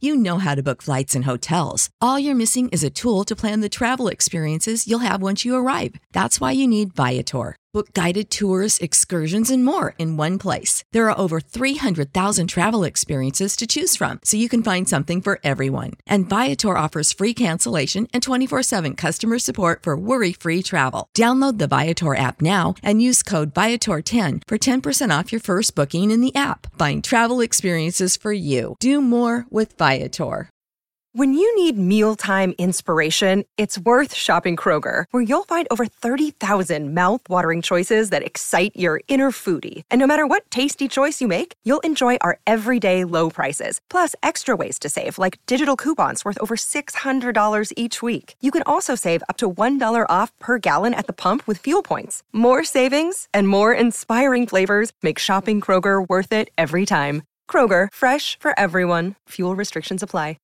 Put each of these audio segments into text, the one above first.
You know how to book flights and hotels. All you're missing is a tool to plan the travel experiences you'll have once you arrive. That's why you need Viator. Book guided tours, excursions, and more in one place. There are over 300,000 travel experiences to choose from, so you can find something for everyone. And Viator offers free cancellation and 24/7 customer support for worry-free travel. Download the Viator app now and use code Viator10 for 10% off your first booking in the app. Find travel experiences for you. Do more with Viator. When you need mealtime inspiration, it's worth shopping Kroger, where you'll find over 30,000 mouth-watering choices that excite your inner foodie. And no matter what tasty choice you make, you'll enjoy our everyday low prices, plus extra ways to save, like digital coupons worth over $600 each week. You can also save up to $1 off per gallon at the pump with fuel points. More savings and more inspiring flavors make shopping Kroger worth it every time. Kroger, fresh for everyone. Fuel restrictions apply.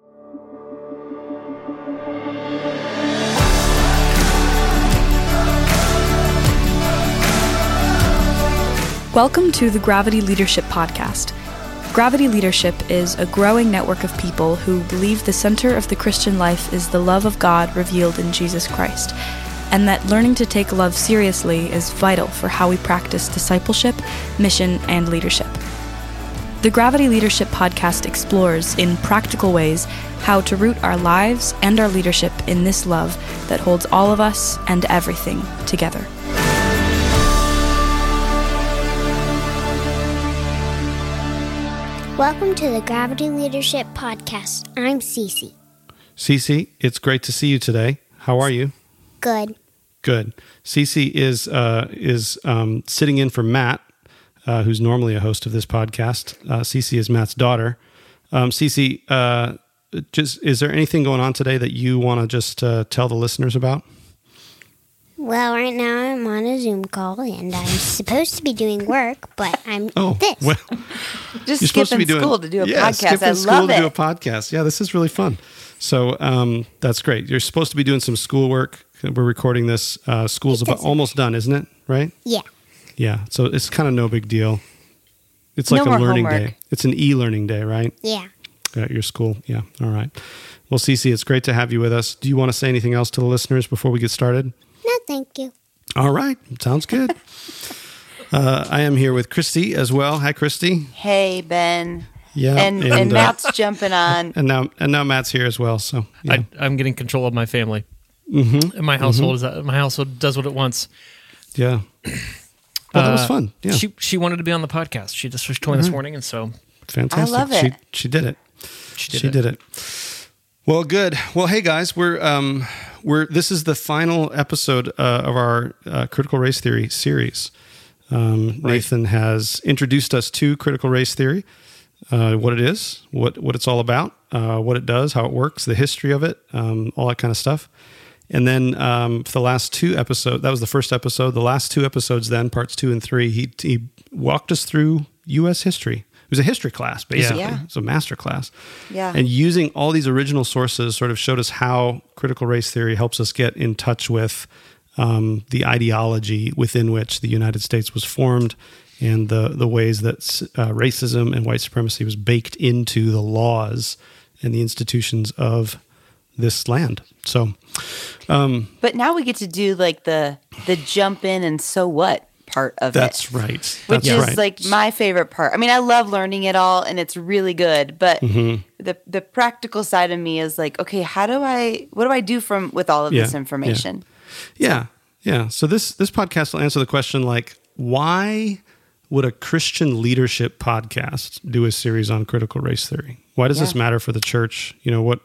Welcome to the Gravity Leadership Podcast. Gravity Leadership is a growing network of people who believe the center of the Christian life is the love of God revealed in Jesus Christ, and that learning to take love seriously is vital for how we practice discipleship, mission, and leadership. The Gravity Leadership Podcast explores, in practical ways, how to root our lives and our leadership in this love that holds all of us and everything together. Welcome to the Gravity Leadership Podcast. I'm Cece. Cece, it's great to see you today. How are you? Good. Good. Cece is sitting in for Matt, who's normally a host of this podcast. Cece is Matt's daughter. Cece, is there anything going on today that you want to just tell the listeners about? Well, right now I'm on a Zoom call, and I'm supposed to be doing work, but I'm this. Well, just you're supposed skipping school to do a podcast. I school love to it. do a podcast. Yeah, this is really fun. So that's great. You're supposed to be doing some schoolwork. We're recording this. School's almost done, isn't it? Right? Yeah. Yeah. So it's kind of no big deal. It's No like a more learning homework. day. It's an e-learning day, right? Yeah. At your school. Yeah. All right. Well, Cece, it's great to have you with us. Do you want to say anything else to the listeners before we get started? No, thank you. All right. Sounds good. I am here with Christy as well. Hi, Christy. Hey, Ben. Yeah. And Matt's jumping on. And now Matt's here as well. So yeah. I'm getting control of my family. Mm-hmm. And my household my household does what it wants. Yeah. Well, that was fun. Yeah. She wanted to be on the podcast. She told me this morning, and so Fantastic. I love it. She did it. she did it. Well, good. Well, hey guys, this is the final episode of our Critical Race Theory series. Nathan has introduced us to critical race theory, what it is, what it's all about, what it does, how it works, the history of it, all that kind of stuff. And then for the last two episodes, that was the first episode. The last two episodes, then parts 2 and 3, he walked us through U.S. history. It was a history class, basically. Yeah. It was a master class. Yeah. And using all these original sources sort of showed us how critical race theory helps us get in touch with the ideology within which the United States was formed and the ways that racism and white supremacy was baked into the laws and the institutions of this land. So, But now we get to do like the jump in and so what part of that's it. Right. Which That's is right. like my favorite part. I mean, I love learning it all and it's really good, but Mm-hmm. the practical side of me is like, okay, what do I do with all of this information? Yeah. So this podcast will answer the question like, why would a Christian leadership podcast do a series on critical race theory? Why does this matter for the church? You know,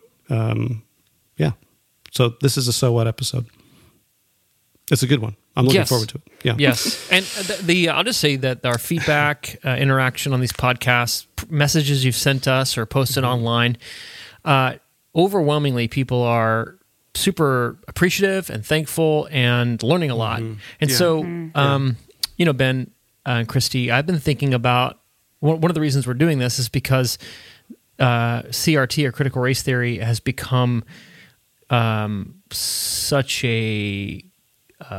So this is a So What episode. It's a good one. I'm looking forward to it. Yeah. Yes. And I'll just say that our feedback, interaction on these podcasts, messages you've sent us or posted online, overwhelmingly people are super appreciative and thankful and learning a lot. And so, Ben and Christy, I've been thinking about one of the reasons we're doing this is because CRT or critical race theory has become such a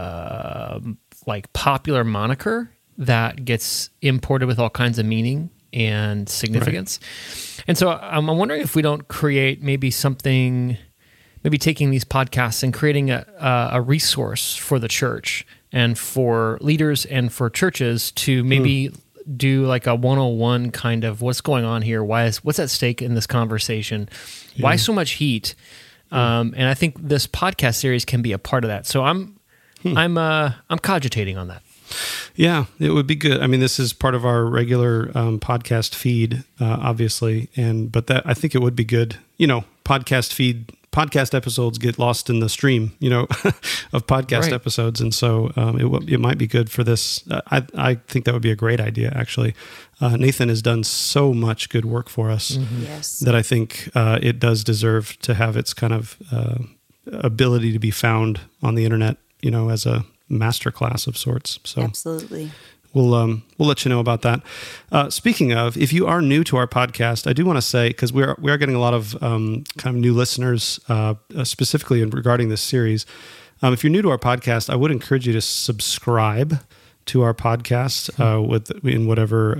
popular moniker that gets imported with all kinds of meaning and significance. And so I'm wondering if we don't create maybe something, maybe taking these podcasts and creating a resource for the church and for leaders and for churches to maybe do like a 101 kind of what's going on here, what's at stake in this conversation, why so much heat, and I think this podcast series can be a part of that. So I'm cogitating on that. Yeah, it would be good. I mean, this is part of our regular podcast feed, obviously, but that I think it would be good. Podcast episodes get lost in the stream, of podcast episodes, and so it might be good for this. I think that would be a great idea, actually. Nathan has done so much good work for us that I think it does deserve to have its kind of ability to be found on the internet, as a masterclass of sorts. So absolutely. We'll let you know about that. Speaking of, if you are new to our podcast, I do want to say, because we are getting a lot of kind of new listeners, specifically regarding this series. If you're new to our podcast, I would encourage you to subscribe to our podcast in whatever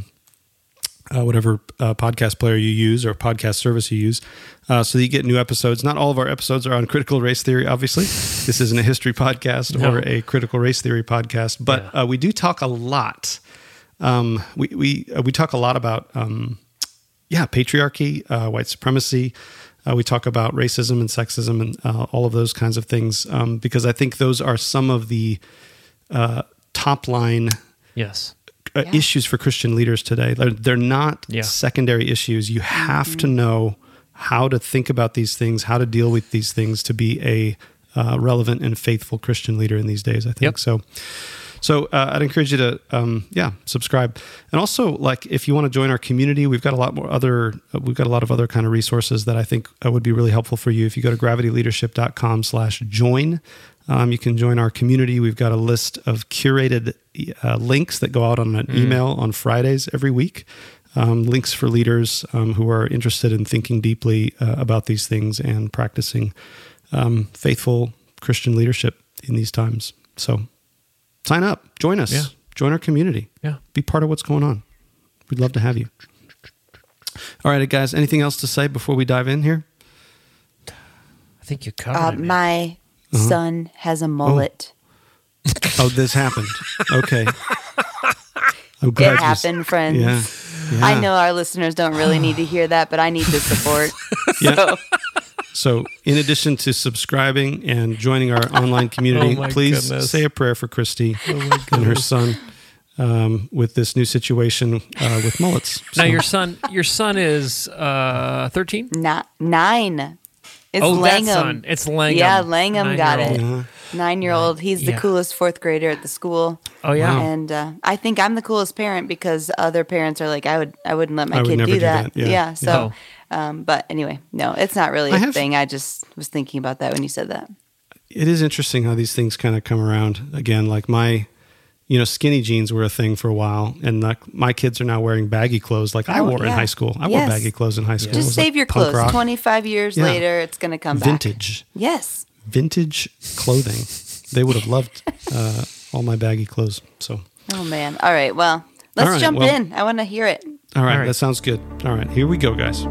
podcast player you use or podcast service you use, so that you get new episodes. Not all of our episodes are on critical race theory, obviously. This isn't a history podcast or a critical race theory podcast, but we do talk a lot. We talk a lot about patriarchy, white supremacy. We talk about racism and sexism and all of those kinds of things, because I think those are some of the top line issues for Christian leaders today. They're not secondary issues. You have to know how to think about these things, how to deal with these things to be a relevant and faithful Christian leader in these days, I think. So I'd encourage you to, subscribe. And also, like, if you want to join our community, we've got a lot of other kind of resources that I think would be really helpful for you. If you go to gravityleadership.com/join, you can join our community. We've got a list of curated links that go out on an email on Fridays every week. Links for leaders who are interested in thinking deeply about these things and practicing faithful Christian leadership in these times. So sign up, join us, join our community, be part of what's going on. We'd love to have you. All right, guys, anything else to say before we dive in here? I think you covered it. My son has a mullet. Oh, this happened. Okay. I'm glad it happened, friends. Yeah. I know our listeners don't really need to hear that, but I need the support. So in addition to subscribing and joining our online community, please say a prayer for Christy and her son with this new situation with mullets. Now your son is 13? 9. It's Langham. That son. It's Langham. Yeah, Langham got it. 9-year-old. 9-year-old. He's the coolest 4th grader at the school. Oh yeah. Wow. And I think I'm the coolest parent because other parents are like, I wouldn't let my kid never do that. Yeah. So, but anyway, no, it's not really a thing. I just was thinking about that when you said that. It is interesting how these things kind of come around again. Like skinny jeans were a thing for a while, and my kids are now wearing baggy clothes like I wore in high school. I wore baggy clothes in high school. Just save your clothes. Rock. 25 years later, it's going to come back. Vintage. Yes. Vintage clothing. They would have loved all my baggy clothes. So. Oh, man. All right. Well, let's jump in. I want to hear it. All right. That sounds good. All right. Here we go, guys.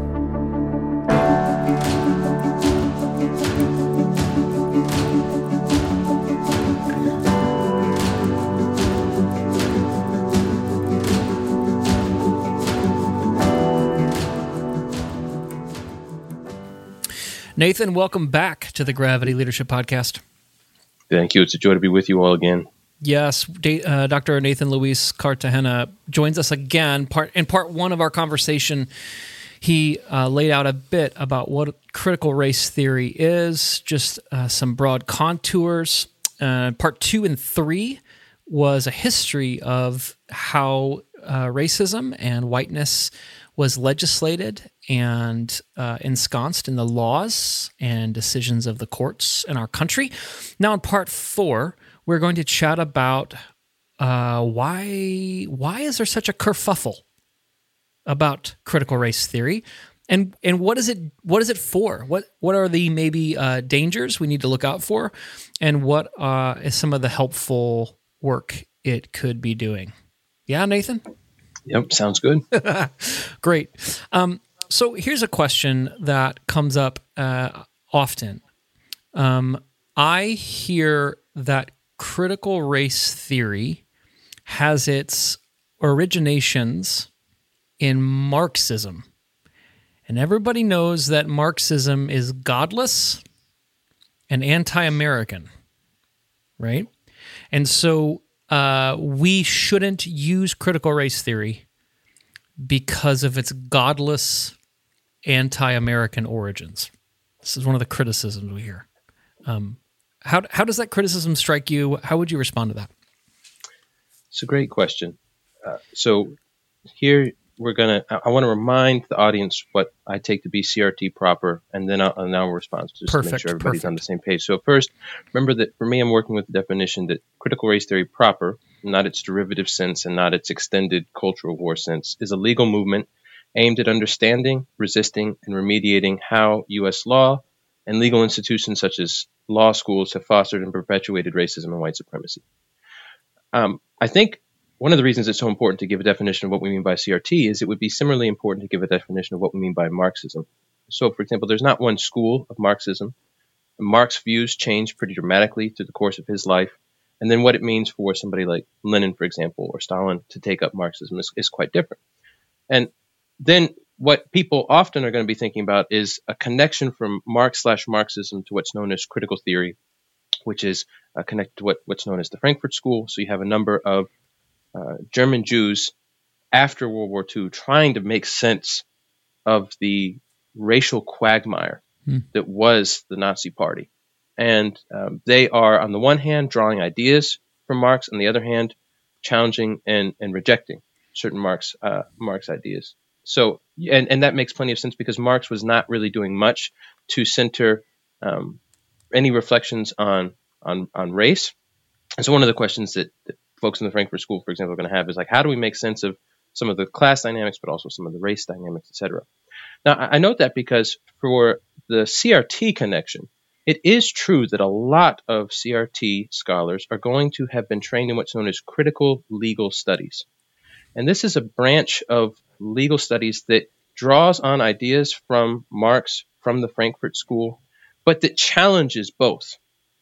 Nathan, welcome back to the Gravity Leadership Podcast. Thank you. It's a joy to be with you all again. Yes, Dr. Nathan Luis Cartagena joins us again. In part one of our conversation, he laid out a bit about what critical race theory is, just some broad contours. Part 2 and 3 was a history of how racism and whiteness was legislated and ensconced in the laws and decisions of the courts in our country. Now, in part 4, we're going to chat about why is there such a kerfuffle about critical race theory, and what is it for? What are the maybe dangers we need to look out for, and what is some of the helpful work it could be doing? Yeah, Nathan? Yep, sounds good. Great. So here's a question that comes up often. I hear that critical race theory has its originations in Marxism. And everybody knows that Marxism is godless and anti-American, right? And so we shouldn't use critical race theory because of its godless anti-American origins. This is one of the criticisms we hear. How does that criticism strike you? How would you respond to that? It's a great question. So here I want to remind the audience what I take to be CRT proper, and then I'll respond just to make sure everybody's on the same page. So first, remember that for me, I'm working with the definition that critical race theory proper, not its derivative sense and not its extended cultural war sense, is a legal movement aimed at understanding, resisting, and remediating how U.S. law and legal institutions such as law schools have fostered and perpetuated racism and white supremacy. I think one of the reasons it's so important to give a definition of what we mean by CRT is it would be similarly important to give a definition of what we mean by Marxism. So, for example, there's not one school of Marxism. Marx's views change pretty dramatically through the course of his life. And then what it means for somebody like Lenin, for example, or Stalin to take up Marxism is quite different. And then what people often are going to be thinking about is a connection from Marxism to what's known as critical theory, which is connected to what's known as the Frankfurt School. So you have a number of German Jews after World War II trying to make sense of the racial quagmire that was the Nazi Party. And they are, on the one hand, drawing ideas from Marx, on the other hand, challenging and rejecting certain Marx ideas. So, and that makes plenty of sense because Marx was not really doing much to center any reflections on race. And so one of the questions that folks in the Frankfurt School, for example, are going to have is like, how do we make sense of some of the class dynamics, but also some of the race dynamics, et cetera? Now, I note that because for the CRT connection, it is true that a lot of CRT scholars are going to have been trained in what's known as critical legal studies. And this is a branch of legal studies that draws on ideas from Marx, from the Frankfurt School, but that challenges both.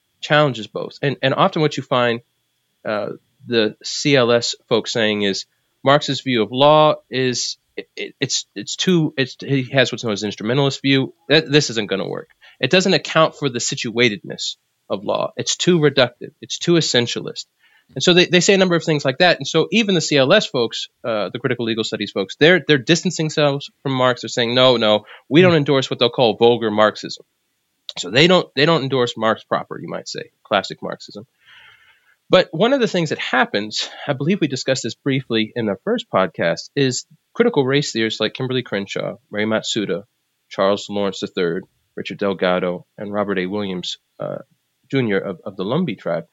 And often what you find the CLS folks saying is Marx's view of law is he has what's known as an instrumentalist view. This isn't going to work. It doesn't account for the situatedness of law. It's too reductive. It's too essentialist. And so they say a number of things like that. And so even the CLS folks, the critical legal studies folks, they're distancing themselves from Marx. They're saying, no, we don't endorse what they'll call vulgar Marxism. So they don't endorse Marx proper, you might say, classic Marxism. But one of the things that happens, I believe we discussed this briefly in the first podcast, is critical race theorists like Kimberly Crenshaw, Ray Matsuda, Charles Lawrence III, Richard Delgado, and Robert A. Williams, Jr. of the Lumbee tribe.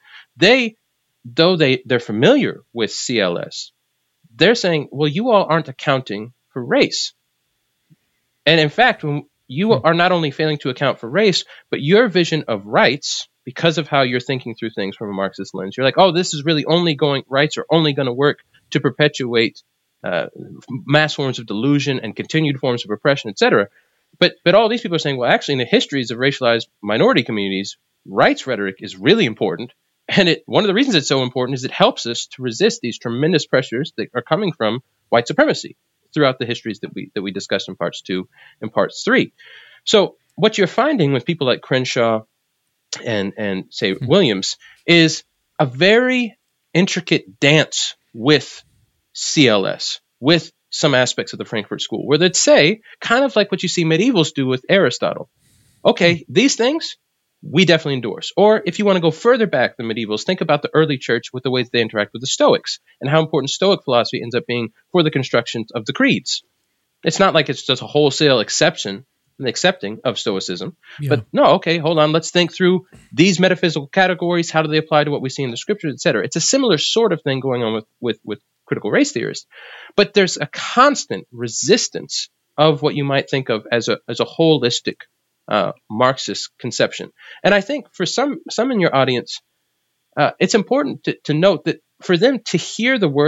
They're familiar with CLS, they're saying, well, you all aren't accounting for race. And in fact, when you are not only failing to account for race, but your vision of rights, because of how you're thinking through things from a Marxist lens, you're like, oh, this is really rights are only going to work to perpetuate mass forms of delusion and continued forms of oppression, etc. But all these people are saying, well, actually, in the histories of racialized minority communities, rights rhetoric is really important. And one of the reasons it's so important is it helps us to resist these tremendous pressures that are coming from white supremacy throughout the histories that we discussed in parts 2 and parts 3. So what you're finding with people like Crenshaw and say Williams is a very intricate dance with CLS, with some aspects of the Frankfurt School, where they'd say, kind of like what you see medievals do with Aristotle. Okay, these things we definitely endorse. Or if you want to go further back than medievals, think about the early church with the way that they interact with the Stoics and how important Stoic philosophy ends up being for the construction of the creeds. It's not like it's just a wholesale accepting of Stoicism. Yeah. But no, okay, hold on. Let's think through these metaphysical categories. How do they apply to what we see in the scriptures, et cetera? It's a similar sort of thing going on with critical race theorists. But there's a constant resistance of what you might think of as a holistic Marxist conception. And I think for some in your audience, it's important to note that for them to hear the words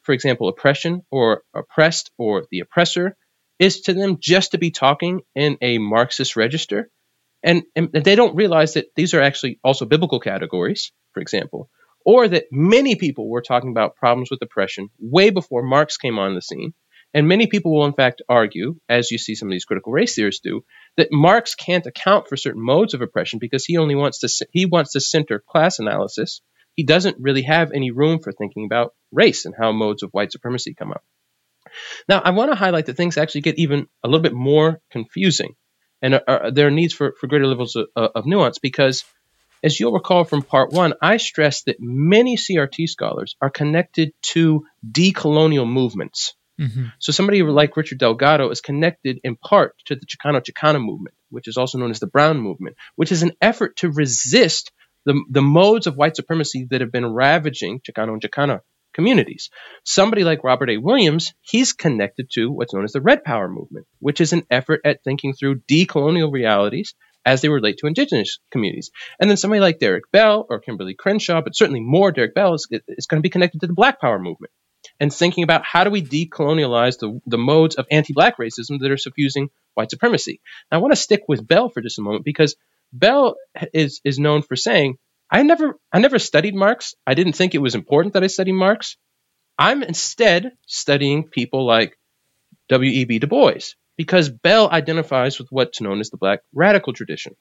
for example, oppression or oppressed or the oppressor is to them just to be talking in a Marxist register. And they don't realize that these are actually also biblical categories, for example, or that many people were talking about problems with oppression way before Marx came on the scene. And many people will, in fact, argue, as you see some of these critical race theorists do, that Marx can't account for certain modes of oppression because he wants to center class analysis. He doesn't really have any room for thinking about race and how modes of white supremacy come up. Now, I want to highlight that things actually get even a little bit more confusing, and there are needs for greater levels of nuance because, as you'll recall from part one, I stressed that many CRT scholars are connected to decolonial movements. Mm-hmm. So somebody like Richard Delgado is connected in part to the Chicano movement, which is also known as the Brown movement, which is an effort to resist the modes of white supremacy that have been ravaging Chicano and Chicana communities. Somebody like Robert A. Williams, he's connected to what's known as the Red Power movement, which is an effort at thinking through decolonial realities as they relate to indigenous communities. And then somebody like Derek Bell or Kimberly Crenshaw, but certainly more Derek Bell, is going to be connected to the Black Power movement and thinking about how do we decolonialize the modes of anti-Black racism that are suffusing white supremacy. Now, I want to stick with Bell for just a moment because Bell is known for saying, I never studied Marx. I didn't think it was important that I study Marx. I'm instead studying people like W.E.B. Du Bois because Bell identifies with what's known as the Black radical tradition.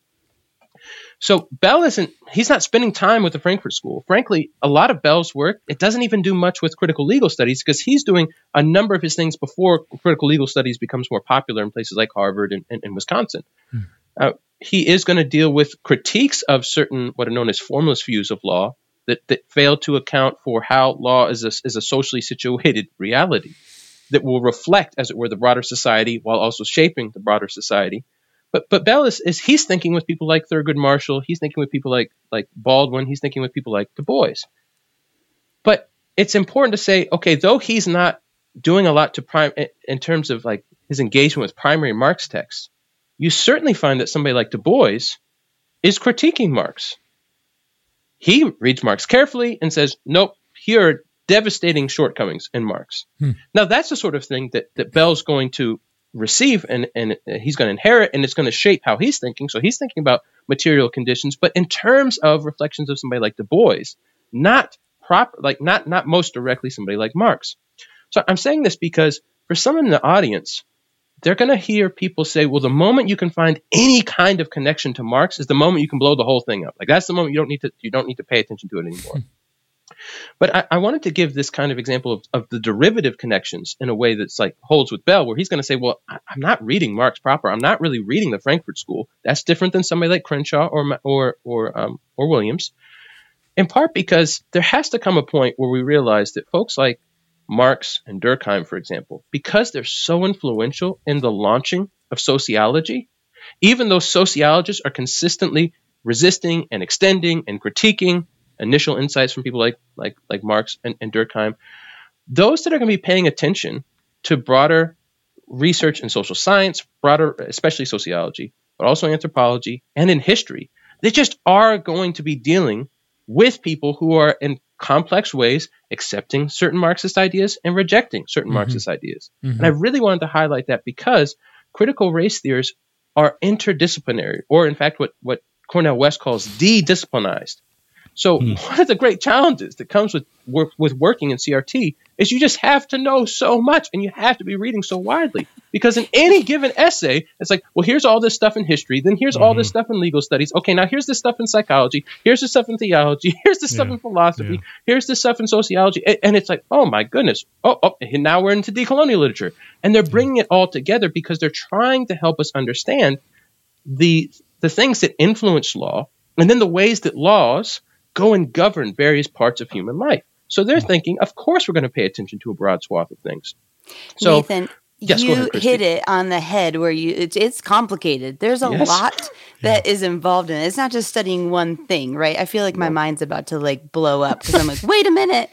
So Bell he's not spending time with the Frankfurt School. Frankly, a lot of Bell's work, it doesn't even do much with critical legal studies because he's doing a number of his things before critical legal studies becomes more popular in places like Harvard and Wisconsin. He is going to deal with critiques of certain what are known as formalist views of law that fail to account for how law is a socially situated reality that will reflect, as it were, the broader society while also shaping the broader society. But Bell he's thinking with people like Thurgood Marshall. He's thinking with people like Baldwin. He's thinking with people like Du Bois. But it's important to say, okay, though he's not doing a lot in terms of like his engagement with primary Marx texts, you certainly find that somebody like Du Bois is critiquing Marx. He reads Marx carefully and says, nope, here are devastating shortcomings in Marx. Now, that's the sort of thing that Bell's going to receive and he's going to inherit, and it's going to shape how he's thinking. So he's thinking about material conditions, but in terms of reflections of somebody like Du Bois, not most directly somebody like Marx. So I'm saying this because for someone in the audience, they're going to hear people say, well, the moment you can find any kind of connection to Marx is the moment you can blow the whole thing up. Like that's the moment you don't need to pay attention to it anymore. But I wanted to give this kind of example of the derivative connections in a way that's like holds with Bell, where he's going to say, well, I'm not reading Marx proper. I'm not really reading the Frankfurt School. That's different than somebody like Crenshaw or Williams, in part because there has to come a point where we realize that folks like Marx and Durkheim, for example, because they're so influential in the launching of sociology, even though sociologists are consistently resisting and extending and critiquing initial insights from people like Marx and Durkheim, those that are going to be paying attention to broader research in social science, broader, especially sociology, but also anthropology and in history, they just are going to be dealing with people who are in complex ways accepting certain Marxist ideas and rejecting certain Marxist ideas. And I really wanted to highlight that because critical race theorists are interdisciplinary, or in fact what Cornel West calls de-disciplinized. So one of the great challenges that comes with working in CRT is you just have to know so much and you have to be reading so widely. Because in any given essay, it's like, well, here's all this stuff in history, then here's all this stuff in legal studies. Okay, now here's this stuff in psychology, here's this stuff in theology, here's this stuff in philosophy, here's this stuff in sociology. And it's like, oh my goodness, and now we're into decolonial literature. And they're bringing it all together because they're trying to help us understand the things that influence law and then the ways that laws go and govern various parts of human life. So they're thinking, of course, we're going to pay attention to a broad swath of things. So, Nathan, you hit it on the head where it's complicated. There's a lot that is involved in it. It's not just studying one thing, right? I feel like my mind's about to like blow up because I'm like, wait a minute.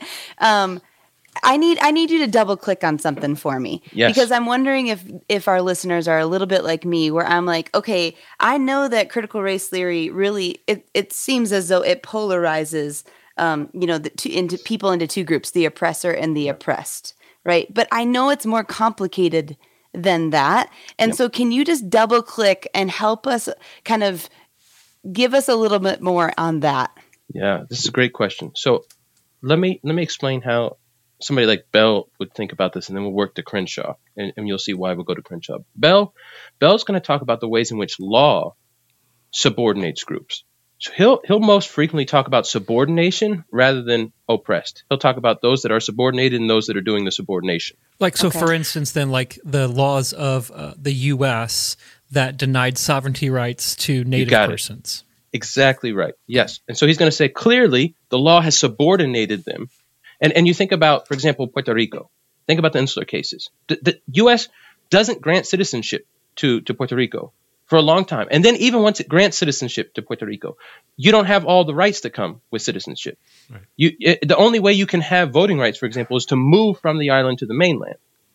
I need you to double click on something for me. Yes. Because I'm wondering if our listeners are a little bit like me, where I'm like, okay, I know that critical race theory really, it seems as though it polarizes into people into two groups, the oppressor and the oppressed, right? But I know it's more complicated than that. And so can you just double click and help us kind of give us a little bit more on that? Yeah, this is a great question. So let me explain how somebody like Bell would think about this, and then we'll work to Crenshaw, and you'll see why we'll go to Crenshaw. Bell's going to talk about the ways in which law subordinates groups. So he'll most frequently talk about subordination rather than oppressed. He'll talk about those that are subordinated and those that are doing the subordination. Like, so for instance, then, like the laws of the U.S. that denied sovereignty rights to Native persons. Exactly right. Yes. And so he's going to say clearly the law has subordinated them. And you think about, for example, Puerto Rico. Think about the insular cases. The U.S. doesn't grant citizenship to Puerto Rico for a long time. And then even once it grants citizenship to Puerto Rico, you don't have all the rights that come with citizenship. Right. The only way you can have voting rights, for example, is to move from the island to the mainland.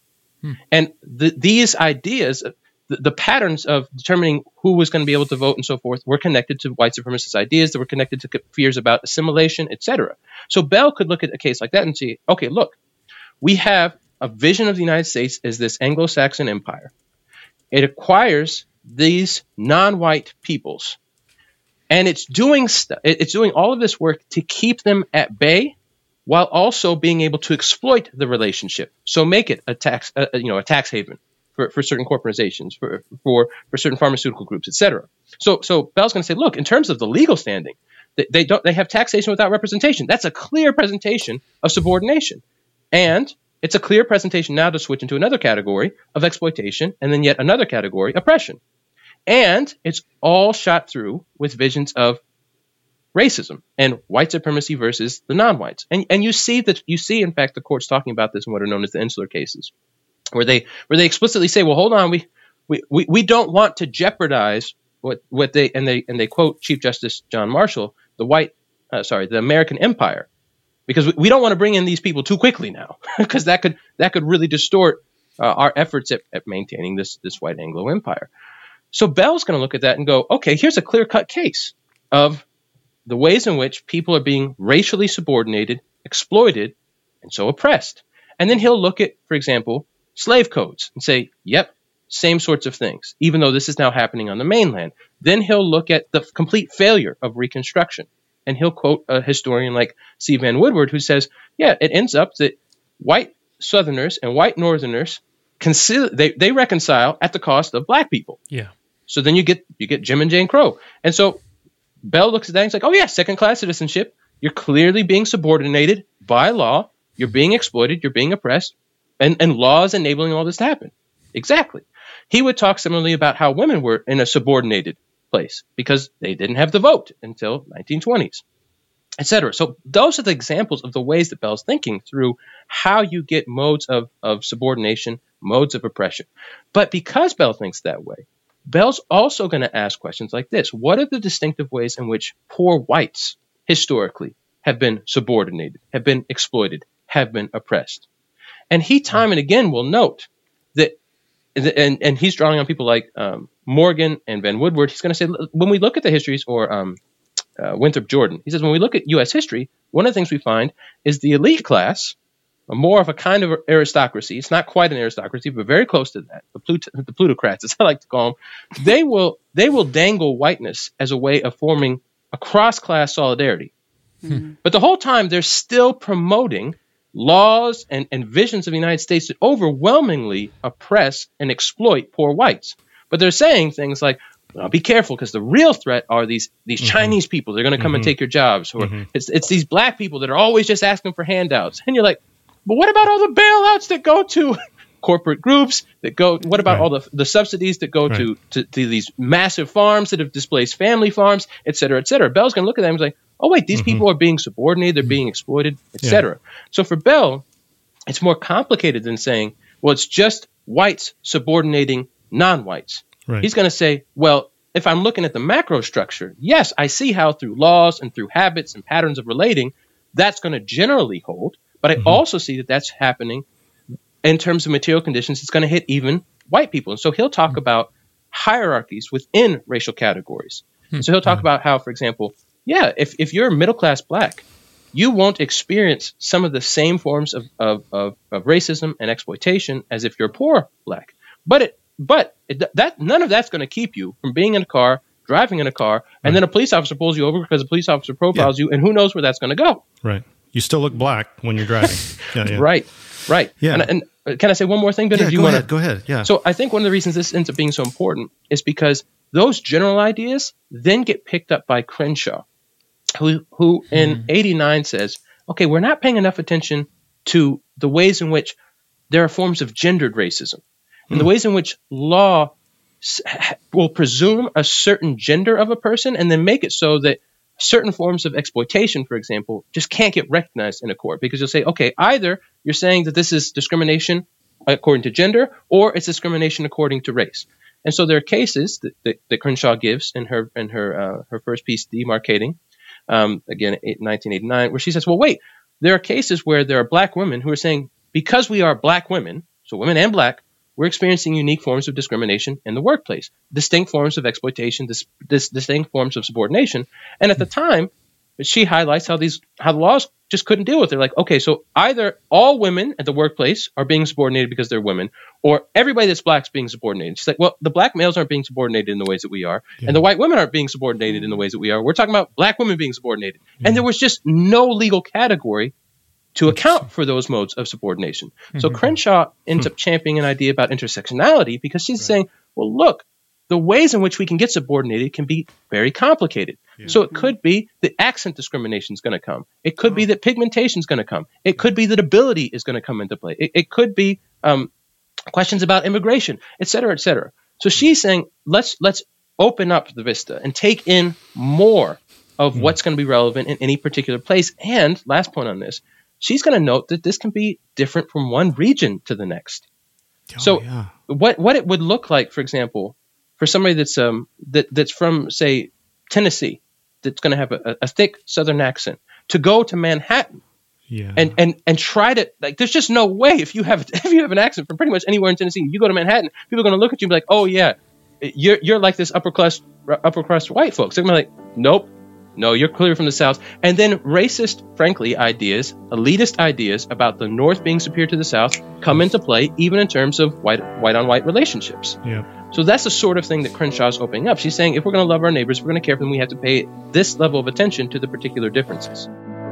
And these ideas, the patterns of determining who was going to be able to vote and so forth were connected to white supremacist ideas that were connected to fears about assimilation, etc. So Bell could look at a case like that and see, okay, look, we have a vision of the United States as this Anglo-Saxon empire. It acquires these non-white peoples, and it's doing all of this work to keep them at bay while also being able to exploit the relationship. So make it a tax haven for certain corporations, for certain pharmaceutical groups, etc. So Bell's going to say, look, in terms of the legal standing, they have taxation without representation. That's a clear presentation of subordination, and it's a clear presentation now to switch into another category of exploitation, and then yet another category, oppression. And it's all shot through with visions of racism and white supremacy versus the non-whites. And you see, in fact, the courts talking about this in what are known as the insular cases, where they explicitly say, well, hold on, we don't want to jeopardize what they quote Chief Justice John Marshall, the American empire, because we don't want to bring in these people too quickly now, because that could really distort our efforts at maintaining this white Anglo empire. So Bell's going to look at that and go, okay, here's a clear-cut case of the ways in which people are being racially subordinated, exploited, and so oppressed. And then he'll look at, for example, slave codes and say, yep, same sorts of things, even though this is now happening on the mainland. Then he'll look at the complete failure of Reconstruction. And he'll quote a historian like C. Van Woodward, who says, yeah, it ends up that white Southerners and white Northerners they reconcile at the cost of black people. Yeah. So then you get Jim and Jane Crow. And so Bell looks at that and he's like, oh yeah, second-class citizenship. You're clearly being subordinated by law. You're being exploited. You're being oppressed. And law is enabling all this to happen. Exactly. He would talk similarly about how women were in a subordinated place because they didn't have the vote until 1920s, etc. So those are the examples of the ways that Bell's thinking through how you get modes of subordination, modes of oppression. But because Bell thinks that way, Bell's also going to ask questions like this. What are the distinctive ways in which poor whites historically have been subordinated, have been exploited, have been oppressed? And he time and again will note that, and he's drawing on people like Morgan and Van Woodward. He's going to say, when we look at the histories, or Winthrop Jordan, he says, when we look at U.S. history, one of the things we find is the elite class, more of a kind of aristocracy. It's not quite an aristocracy, but very close to that. The plutocrats, as I like to call them, they will dangle whiteness as a way of forming a cross-class solidarity. Mm-hmm. But the whole time, they're still promoting laws and visions of the United States that overwhelmingly oppress and exploit poor whites. But they're saying things like, well, be careful, because the real threat are these Chinese people. They're going to come and take your jobs. Or it's these black people that are always just asking for handouts. And you're like, but what about all the bailouts that go to corporate groups, what about all the subsidies that go to these massive farms that have displaced family farms, et cetera, et cetera? Bell's going to look at them and say, oh, wait, these people are being subordinated, they're being exploited, et cetera. So for Bell, it's more complicated than saying, well, it's just whites subordinating non-whites. Right. He's going to say, well, if I'm looking at the macro structure, yes, I see how through laws and through habits and patterns of relating, that's going to generally hold. But I also see that that's happening in terms of material conditions. It's going to hit even white people. And so he'll talk about hierarchies within racial categories. So he'll talk about how, for example, if you're middle-class black, you won't experience some of the same forms of racism and exploitation as if you're poor black. But none of that's going to keep you from being in a car, driving in a car, and then a police officer pulls you over because a police officer profiles you, and who knows where that's going to go. Right. You still look black when you're driving. Yeah. Right. Yeah. And can I say one more thing, Ben? Yeah, go ahead. Yeah. So I think one of the reasons this ends up being so important is because those general ideas then get picked up by Crenshaw, who in 89 says, okay, we're not paying enough attention to the ways in which there are forms of gendered racism and the ways in which law will presume a certain gender of a person and then make it so that certain forms of exploitation, for example, just can't get recognized in a court because you'll say, okay, either you're saying that this is discrimination according to gender or it's discrimination according to race. And so there are cases that Crenshaw gives in her first piece, Demarcating, again, 1989, where she says, well, wait, there are cases where there are black women who are saying, because we are black women, so women and black, we're experiencing unique forms of discrimination in the workplace, distinct forms of exploitation, distinct forms of subordination. And at the time, she highlights how the laws just couldn't deal with it. Like, okay, so either all women at the workplace are being subordinated because they're women, or everybody that's black is being subordinated. She's like, well, the black males aren't being subordinated in the ways that we are, and the white women aren't being subordinated in the ways that we are. We're talking about black women being subordinated. And there was just no legal category to account for those modes of subordination. So Crenshaw ends up championing an idea about intersectionality because she's saying, well, look, the ways in which we can get subordinated can be very complicated. So it could be that accent discrimination is going to come. It could be that pigmentation is going to come. It could be that ability is going to come into play. It could be questions about immigration, et cetera, et cetera. So she's saying, let's open up the vista and take in more of what's going to be relevant in any particular place. And last point on this, she's going to note that this can be different from one region to the next. What it would look like, for example, for somebody that's from, say, Tennessee, that's going to have a thick Southern accent, to go to Manhattan and try to, like, there's just no way if you have an accent from pretty much anywhere in Tennessee, you go to Manhattan, people are going to look at you and be like, oh yeah, you're like this upper crust white folks. They're going to be like, nope. No, you're clearly from the South. And then racist, frankly, ideas, elitist ideas about the North being superior to the South come into play, even in terms of white-on-white relationships. Yeah. So that's the sort of thing that Crenshaw's opening up. She's saying, if we're going to love our neighbors, if we're going to care for them, we have to pay this level of attention to the particular differences.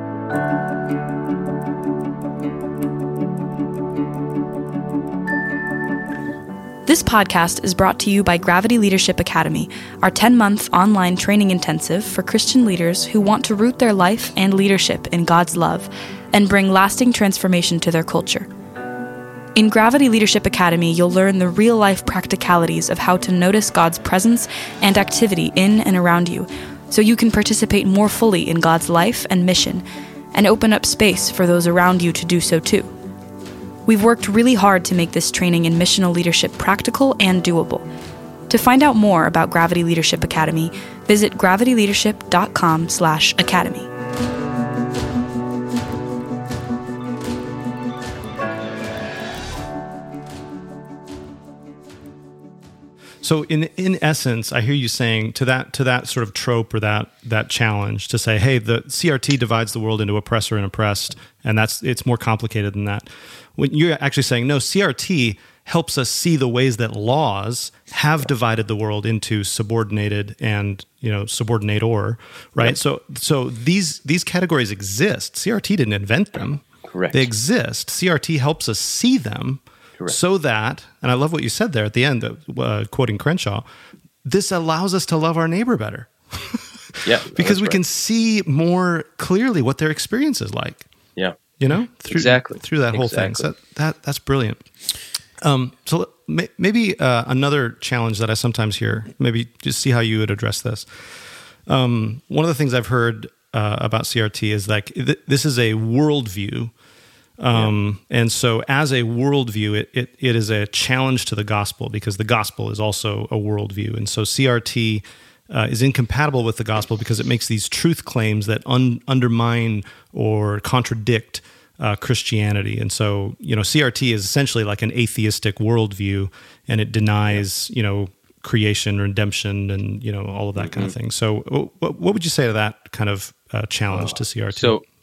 This podcast is brought to you by Gravity Leadership Academy, our 10-month online training intensive for Christian leaders who want to root their life and leadership in God's love and bring lasting transformation to their culture. In Gravity Leadership Academy, you'll learn the real-life practicalities of how to notice God's presence and activity in and around you, so you can participate more fully in God's life and mission, and open up space for those around you to do so too. We've worked really hard to make this training in missional leadership practical and doable. To find out more about Gravity Leadership Academy, visit gravityleadership.com/academy. So in essence, I hear you saying to that sort of trope or that challenge to say, hey, the CRT divides the world into oppressor and oppressed, and it's more complicated than that. When you're actually saying, no, CRT helps us see the ways that laws have divided the world into subordinated and, subordinator, right? Yep. So these categories exist. CRT didn't invent them. Correct. They exist. CRT helps us see them. Correct. So that, and I love what you said there at the end, quoting Crenshaw, this allows us to love our neighbor better. Yeah, because we can see more clearly what their experience is like. Yeah. Through that whole thing. So that's brilliant. So maybe another challenge that I sometimes hear, maybe just see how you would address this. One of the things I've heard about CRT is like, this is a worldview. And so as a worldview, it is a challenge to the gospel because the gospel is also a worldview. And so CRT is incompatible with the gospel because it makes these truth claims that undermine or contradict Christianity. And so, CRT is essentially like an atheistic worldview, and it denies, creation, redemption, and, all of that kind of thing. So what would you say to that kind of challenge to CRT?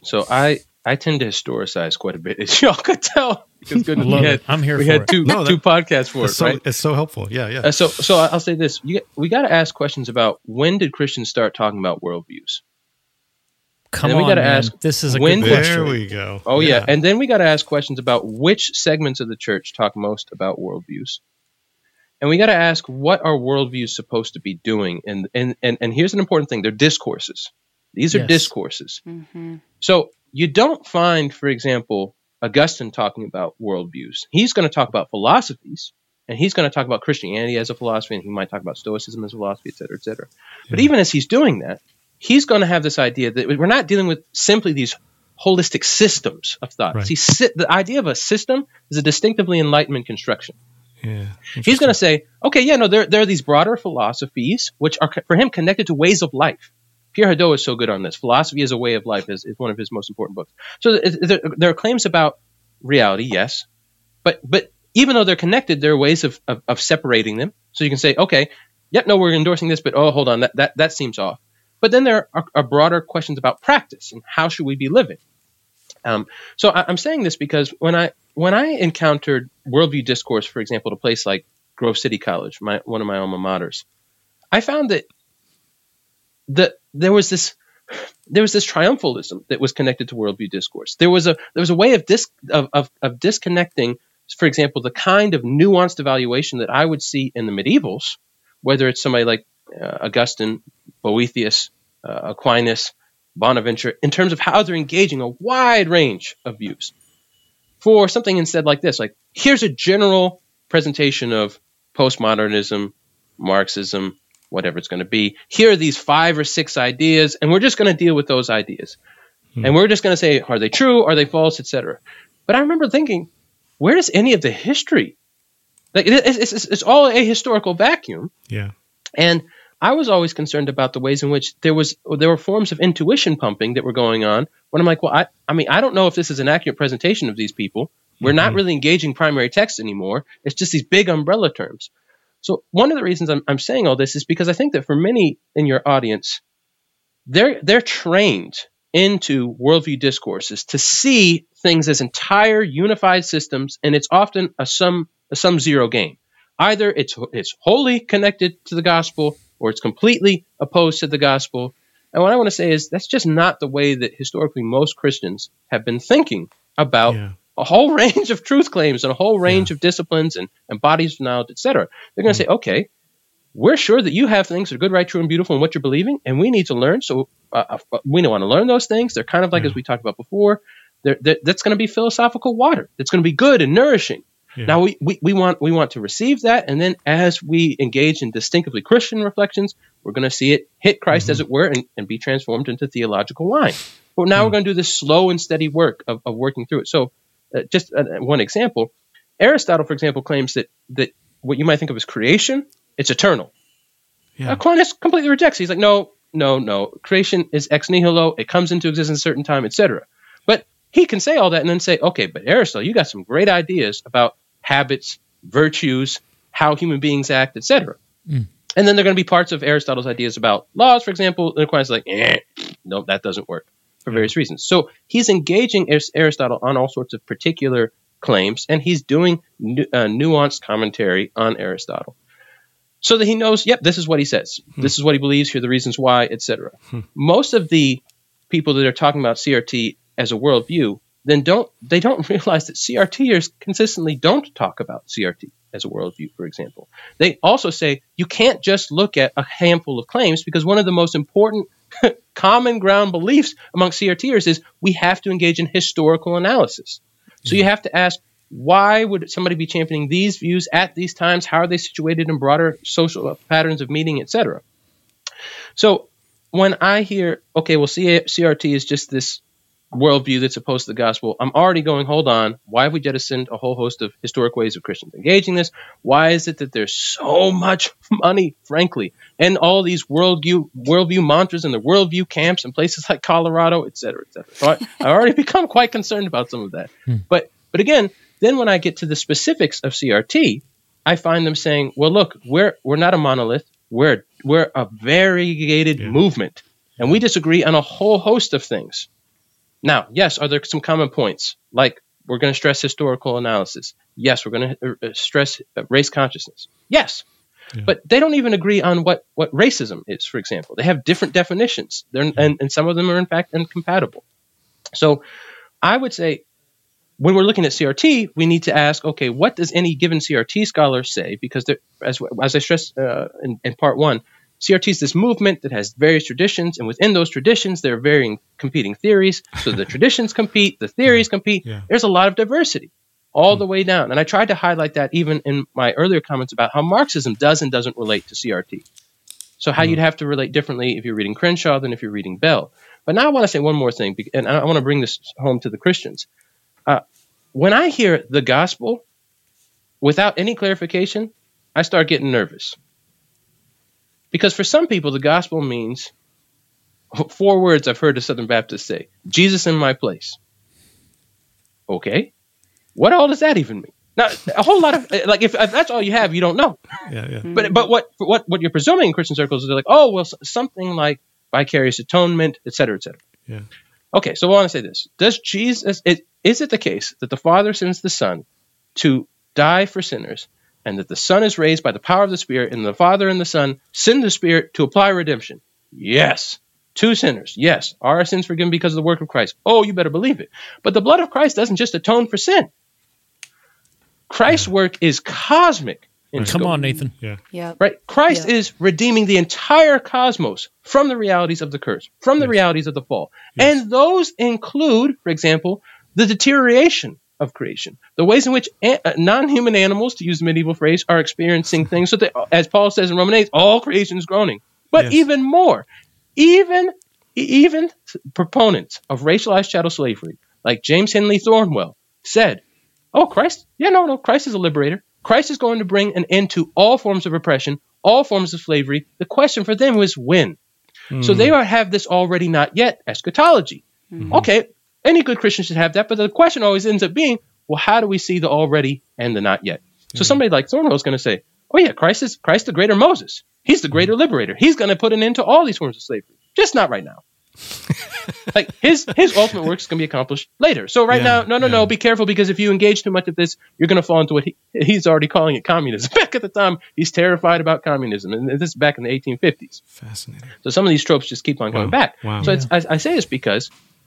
So I tend to historicize quite a bit, as y'all could tell. Because I'm here. We had two podcasts for it, right? It's so helpful. Yeah. So I'll say this: we got to ask questions about when did Christians start talking about worldviews? Come on, we got to ask. This is a good question. There we go. Oh yeah, and then we got to ask questions about which segments of the church talk most about worldviews, and we got to ask what are worldviews supposed to be doing. And here's an important thing: they're discourses. These are discourses. Mm-hmm. So you don't find, for example, Augustine talking about worldviews. He's going to talk about philosophies, and he's going to talk about Christianity as a philosophy, and he might talk about Stoicism as a philosophy, et cetera, et cetera. Yeah. But even as he's doing that, he's going to have this idea that we're not dealing with simply these holistic systems of thought. Right. See, the idea of a system is a distinctively Enlightenment construction. Yeah, he's going to say, okay, there are these broader philosophies, which are, for him, connected to ways of life. Pierre Hadot is so good on this. Philosophy as a Way of Life is one of his most important books. So there are claims about reality, yes, but even though they're connected, there are ways of separating them. So you can say, okay, we're endorsing this, but hold on, that seems off. But then there are broader questions about practice and how should we be living. So I'm saying this because when I encountered worldview discourse, for example, at a place like Grove City College, one of my alma maters, I found that there was this triumphalism that was connected to worldview discourse. There was a way of disconnecting, for example, the kind of nuanced evaluation that I would see in the medievals, whether it's somebody like Augustine, Boethius, Aquinas, Bonaventure, in terms of how they're engaging a wide range of views. For something instead like this, like here's a general presentation of postmodernism, Marxism, whatever it's going to be. Here are these 5 or 6 ideas, and we're just going to deal with those ideas. And we're just going to say, are they true, are they false, etc. But I remember thinking, where does any of the history? Like it's all a historical vacuum. Yeah. And I was always concerned about the ways in which there were forms of intuition pumping that were going on. When I'm like, well, I don't know if this is an accurate presentation of these people. We're not really engaging primary text anymore. It's just these big umbrella terms. So one of the reasons I'm saying all this is because I think that for many in your audience, they're trained into worldview discourses to see things as entire unified systems, and it's often a sum zero game. Either it's wholly connected to the gospel or it's completely opposed to the gospel. And what I want to say is that's just not the way that historically most Christians have been thinking about a whole range of truth claims and a whole range of disciplines and bodies of knowledge, etc. They're going to say, okay, we're sure that you have things that are good, right, true, and beautiful in what you're believing, and we need to learn. So we want to learn those things. They're kind of like, as we talked about before, that's going to be philosophical water. It's going to be good and nourishing. Yeah. Now we want to receive that, and then as we engage in distinctively Christian reflections, we're going to see it hit Christ, as it were, and be transformed into theological wine. But now we're going to do this slow and steady work of working through it. So just one example, Aristotle, for example, claims that what you might think of as creation, it's eternal. Yeah. Aquinas completely rejects it. He's like, no, creation is ex nihilo, it comes into existence at a certain time, etc. But he can say all that and then say, okay, but Aristotle, you got some great ideas about habits, virtues, how human beings act, etc. And then there are going to be parts of Aristotle's ideas about laws, for example, and Aquinas is like, no, that doesn't work for various reasons. So he's engaging Aristotle on all sorts of particular claims, and he's doing nuanced commentary on Aristotle so that he knows, this is what he says. This is what he believes. Here are the reasons why, etc. Most of the people that are talking about CRT as a worldview then don't realize that CRTers consistently don't talk about CRT as a worldview, for example. They also say you can't just look at a handful of claims because one of the most important common ground beliefs among CRTers is we have to engage in historical analysis. So you have to ask, why would somebody be championing these views at these times? How are they situated in broader social patterns of meaning, etc.? So when I hear, okay, well, CRT is just this worldview that's opposed to the gospel, I'm already going, hold on, why have we jettisoned a whole host of historic ways of Christians engaging this? Why is it that there's so much money, frankly, and all these worldview mantras and the worldview camps in places like Colorado, et cetera, et cetera? So I already become quite concerned about some of that. But again, then when I get to the specifics of CRT, I find them saying, well, look, we're not a monolith. We're a variegated movement, and we disagree on a whole host of things. Now, yes, are there some common points? Like, we're going to stress historical analysis. Yes, we're going to stress race consciousness. Yes. Yeah. But they don't even agree on what racism is, for example. They have different definitions, and some of them are, in fact, incompatible. So I would say when we're looking at CRT, we need to ask, okay, what does any given CRT scholar say? Because as I stressed in part one, CRT is this movement that has various traditions, and within those traditions, there are varying competing theories. So the traditions compete, the theories compete. Yeah. There's a lot of diversity all the way down. And I tried to highlight that even in my earlier comments about how Marxism does and doesn't relate to CRT. So how you'd have to relate differently if you're reading Crenshaw than if you're reading Bell. But now I want to say one more thing, and I want to bring this home to the Christians. When I hear the gospel without any clarification, I start getting nervous. Because for some people, the gospel means 4 words I've heard a Southern Baptist say: Jesus in my place. Okay. What all does that even mean? Now, a whole lot of, like, if that's all you have, you don't know. Yeah. But what you're presuming in Christian circles is they're like, oh, well, something like vicarious atonement, et cetera, et cetera. Yeah. Okay, so I want to say this. Is it the case that the Father sends the Son to die for sinners, and that the Son is raised by the power of the Spirit, and the Father and the Son send the Spirit to apply redemption? Yes. To sinners, yes. Are our sins forgiven because of the work of Christ? Oh, you better believe it. But the blood of Christ doesn't just atone for sin. Christ's work is cosmic. Come on, Nathan. Yeah. Right? Christ is redeeming the entire cosmos from the realities of the curse, from the realities of the fall. Yes. And those include, for example, the deterioration of creation, the ways in which non-human animals, to use the medieval phrase, are experiencing things. So that, as Paul says in Romans 8, all creation is groaning. But even more, even proponents of racialized chattel slavery, like James Henley Thornwell, said, oh, Christ? Yeah, no, Christ is a liberator. Christ is going to bring an end to all forms of oppression, all forms of slavery. The question for them was when. So they have this already not yet eschatology. Okay, any good Christian should have that, but the question always ends up being, well, how do we see the already and the not yet? So somebody like Thornwell is going to say, oh yeah, Christ the greater Moses. He's the greater liberator. He's going to put an end to all these forms of slavery, just not right now. Like his ultimate work is going to be accomplished later. So now, no, be careful, because if you engage too much of this, you're going to fall into what he's already calling it communism. Back at the time, he's terrified about communism, and this is back in the 1850s. Fascinating. So some of these tropes just keep on coming back. Wow. So I say this because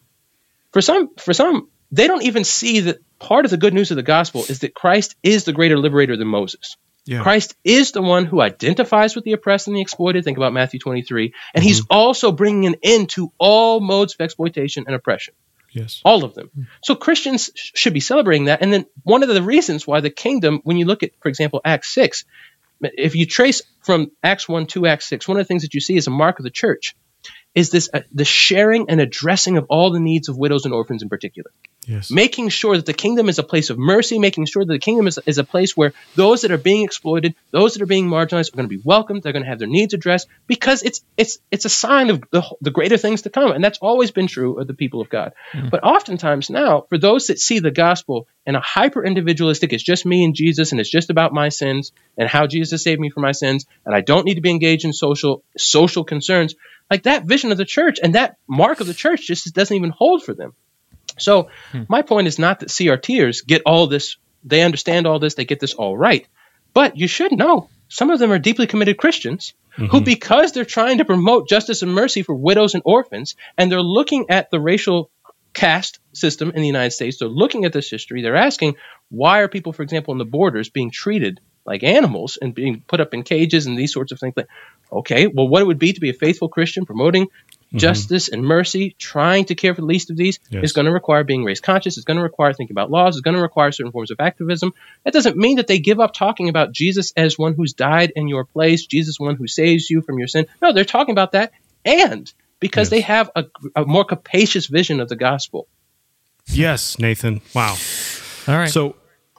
for some, they don't even see that part of the good news of the gospel is that Christ is the greater liberator than Moses. Yeah. Christ is the one who identifies with the oppressed and the exploited. Think about Matthew 23. And he's also bringing an end to all modes of exploitation and oppression. Yes. All of them. So Christians should be celebrating that. And then one of the reasons why the kingdom, when you look at, for example, Acts 6, if you trace from Acts 1 to Acts 6, one of the things that you see as a mark of the church is this the sharing and addressing of all the needs of widows and orphans in particular. Yes. Making sure that the kingdom is a place of mercy, making sure that the kingdom is a place where those that are being exploited, those that are being marginalized are going to be welcomed, they're going to have their needs addressed, because it's a sign of the greater things to come. And that's always been true of the people of God. But oftentimes now, for those that see the gospel in a hyper-individualistic, it's just me and Jesus, and it's just about my sins and how Jesus saved me from my sins, and I don't need to be engaged in social concerns, like that vision of the church and that mark of the church just doesn't even hold for them. So my point is not that CRTers get all this, they understand all this, they get this all right. But you should know, some of them are deeply committed Christians who, because they're trying to promote justice and mercy for widows and orphans, and they're looking at the racial caste system in the United States, they're looking at this history, they're asking, why are people, for example, in the borders being treated like animals and being put up in cages and these sorts of things? Like, okay, well, what it would be to be a faithful Christian promoting justice and mercy, trying to care for the least of these, is going to require being race conscious. It's going to require thinking about laws. It's going to require certain forms of activism. That doesn't mean that they give up talking about Jesus as one who's died in your place, Jesus one who saves you from your sin. No, they're talking about that, and because they have a more capacious vision of the gospel. Yes, Nathan. Wow. All right. So,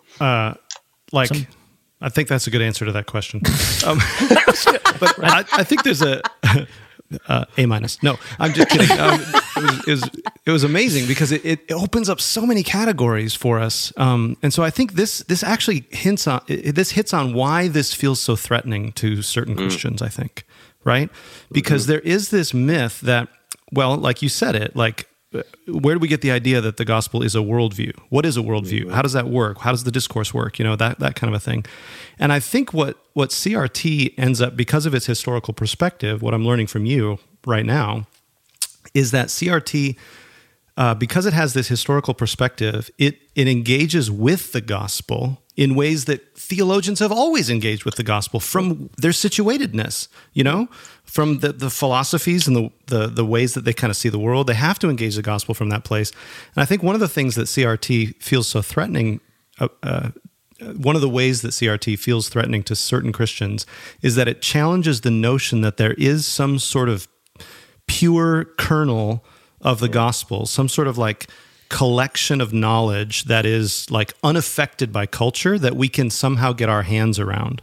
I think that's a good answer to that question. But I think there's a A-. No, I'm just kidding. It was amazing because it opens up so many categories for us, and so I think this actually hits on why this feels so threatening to certain Christians. I think, right? Because there is this myth that, well, like you said it, like where do we get the idea that the gospel is a worldview? What is a worldview? How does that work? How does the discourse work? That kind of a thing. And I think what CRT ends up, because of its historical perspective, what I'm learning from you right now, is that CRT, because it has this historical perspective, it engages with the gospel in ways that theologians have always engaged with the gospel from their situatedness, from the philosophies and the ways that they kind of see the world. They have to engage the gospel from that place. And I think one of the things that CRT feels so threatening, one of the ways that CRT feels threatening to certain Christians is that it challenges the notion that there is some sort of pure kernel of the gospel, some sort of like collection of knowledge that is like unaffected by culture that we can somehow get our hands around.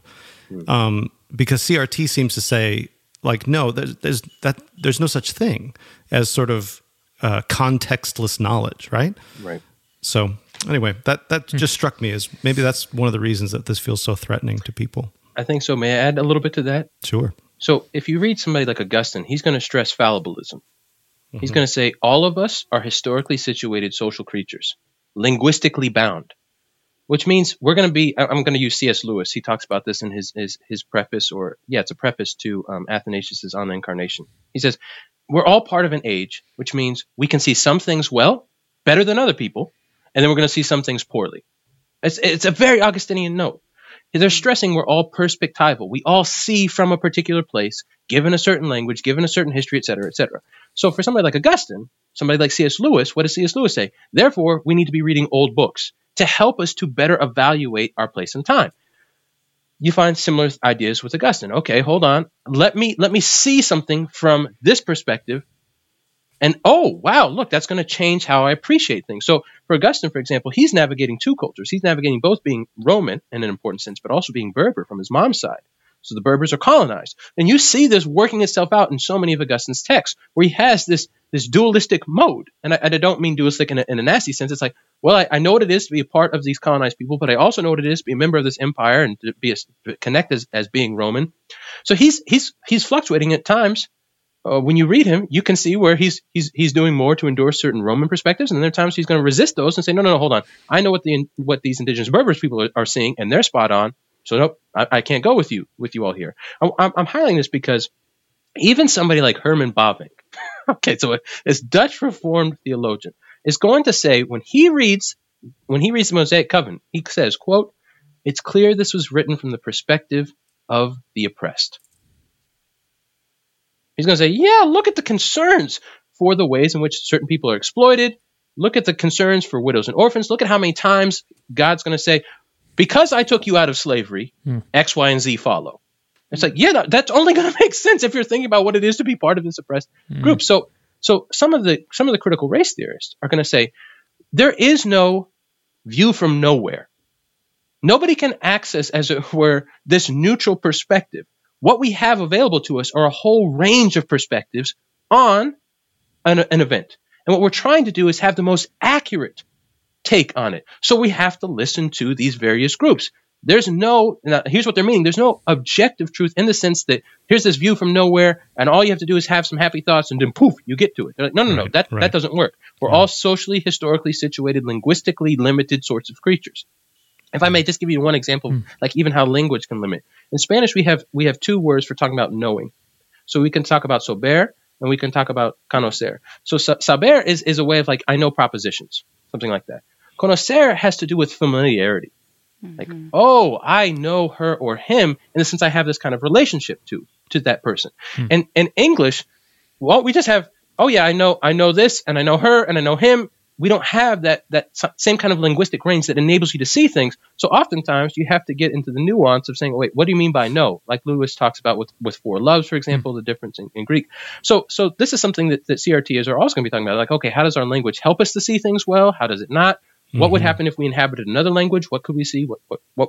Because CRT seems to say, like, no, there's no such thing as sort of contextless knowledge, right? Right. So anyway, that just struck me as maybe that's one of the reasons that this feels so threatening to people. I think so. May I add a little bit to that? Sure. So if you read somebody like Augustine, he's going to stress fallibilism. He's going to say, all of us are historically situated social creatures, linguistically bound, which means we're going to be, I'm going to use C.S. Lewis. He talks about this in his preface, it's a preface to Athanasius' On the Incarnation. He says, we're all part of an age, which means we can see some things well, better than other people, and then we're going to see some things poorly. It's a very Augustinian note. They're stressing we're all perspectival. We all see from a particular place, given a certain language, given a certain history, et cetera, et cetera. So for somebody like Augustine, somebody like C.S. Lewis, what does C.S. Lewis say? Therefore, we need to be reading old books to help us to better evaluate our place in time. You find similar ideas with Augustine. Okay, hold on. Let me see something from this perspective. And oh, wow, look, that's going to change how I appreciate things. So for Augustine, for example, he's navigating two cultures. He's navigating both being Roman in an important sense, but also being Berber from his mom's side. So the Berbers are colonized. And you see this working itself out in so many of Augustine's texts, where he has this dualistic mode. And I don't mean dualistic in a nasty sense. It's like, well, I know what it is to be a part of these colonized people, but I also know what it is to be a member of this empire and to be connect as being Roman. So he's fluctuating at times. When you read him, you can see where he's doing more to endorse certain Roman perspectives, and there are times he's going to resist those and say, no, hold on. I know what these indigenous Berbers people are seeing, and they're spot on. So nope, I can't go with you all here. I'm highlighting this because even somebody like Herman Bavinck, okay, so this Dutch Reformed theologian, is going to say when he reads the Mosaic Covenant, he says, quote, "It's clear this was written from the perspective of the oppressed." He's going to say, yeah, look at the concerns for the ways in which certain people are exploited. Look at the concerns for widows and orphans. Look at how many times God's going to say, because I took you out of slavery, X, Y, and Z follow. It's like, yeah, that's only going to make sense if you're thinking about what it is to be part of this oppressed group. So some of the critical race theorists are going to say, there is no view from nowhere. Nobody can access, as it were, this neutral perspective. What we have available to us are a whole range of perspectives on an event. And what we're trying to do is have the most accurate take on it. So we have to listen to these various groups. Here's what they're meaning. There's no objective truth in the sense that here's this view from nowhere, and all you have to do is have some happy thoughts, and then poof, you get to it. They're like, no, that doesn't work. We're all socially, historically situated, linguistically limited sorts of creatures. If I may just give you one example, like even how language can limit. In Spanish, we have two words for talking about knowing. So we can talk about saber and we can talk about conocer. So saber is a way of like, I know propositions, something like that. Conocer has to do with familiarity. Like, oh, I know her or him in the sense I have this kind of relationship to that person. And in English, well, we just have, oh yeah, I know this and I know her and I know him. We don't have that same kind of linguistic range that enables you to see things. So oftentimes you have to get into the nuance of saying, wait, what do you mean by know? Like Lewis talks about with four loves, for example, the difference in Greek. So this is something that CRTers are also going to be talking about. Like, okay, how does our language help us to see things well? How does it not? What would happen if we inhabited another language? What could we see? What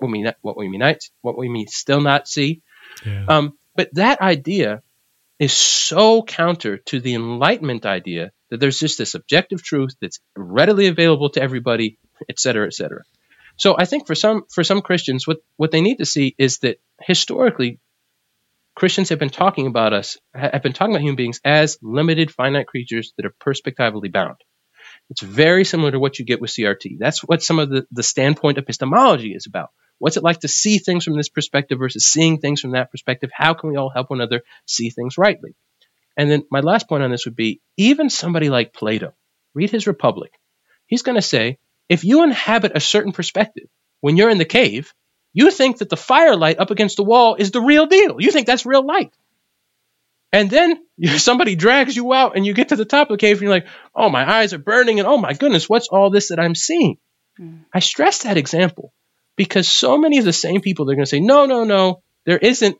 would we still not see? Yeah. But that idea is so counter to the Enlightenment idea that there's just this objective truth that's readily available to everybody, et cetera, et cetera. So I think for some Christians, what they need to see is that historically, Christians have been talking about human beings as limited, finite creatures that are perspectively bound. It's very similar to what you get with CRT. That's what some of the standpoint epistemology is about. What's it like to see things from this perspective versus seeing things from that perspective? How can we all help one another see things rightly? And then my last point on this would be, even somebody like Plato, read his Republic. He's going to say, if you inhabit a certain perspective, when you're in the cave, you think that the firelight up against the wall is the real deal. You think that's real light. And then somebody drags you out and you get to the top of the cave and you're like, oh, my eyes are burning and oh my goodness, what's all this that I'm seeing? I stress that example because so many of the same people, they're going to say, no, there isn't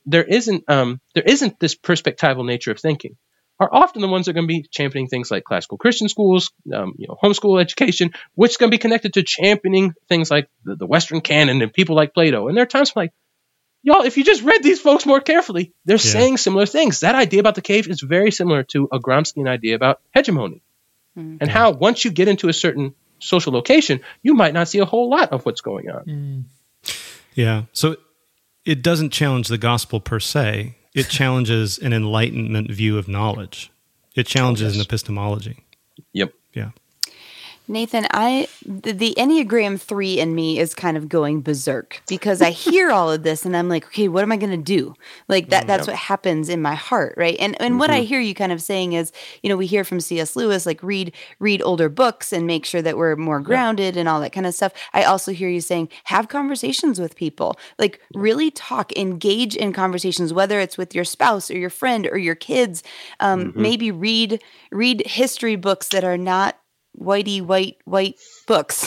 this perspectival nature of thinking, are often the ones that are going to be championing things like classical Christian schools, homeschool education, which is going to be connected to championing things like the Western canon and people like Plato. And there are times I'm like, y'all, if you just read these folks more carefully, they're saying similar things. That idea about the cave is very similar to a Gramscian idea about hegemony and how once you get into a certain social location, you might not see a whole lot of what's going on. Yeah. So it doesn't challenge the gospel per se. It challenges an enlightenment view of knowledge. It challenges an epistemology. Yep. Yeah. Nathan, the Enneagram 3 in me is kind of going berserk because I hear all of this and I'm like, okay, what am I going to do? Like that's what happens in my heart, right? And what I hear you kind of saying is, we hear from C.S. Lewis, like read older books and make sure that we're more grounded and all that kind of stuff. I also hear you saying, have conversations with people, like really talk, engage in conversations, whether it's with your spouse or your friend or your kids. Maybe read history books that are not white books,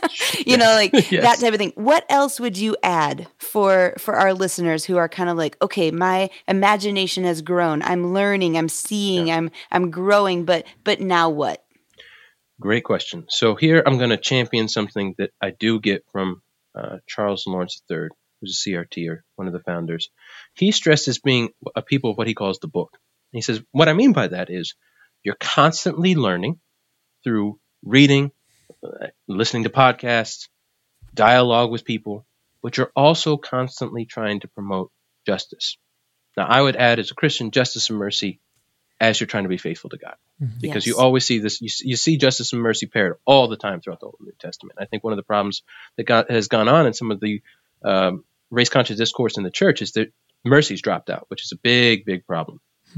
that type of thing. What else would you add for our listeners who are kind of like, okay, my imagination has grown. I'm learning, I'm seeing, I'm growing, but now what? Great question. So here I'm going to champion something that I do get from Charles Lawrence III, who's a CRT or one of the founders. He stresses being a people of what he calls the book. And he says, what I mean by that is you're constantly learning through reading, listening to podcasts, dialogue with people, but you're also constantly trying to promote justice. Now, I would add as a Christian, justice and mercy as you're trying to be faithful to God. Because you always see this, you see justice and mercy paired all the time throughout the Old and New Testament. I think one of the problems that has gone on in some of the race-conscious discourse in the church is that mercy's dropped out, which is a big, big problem.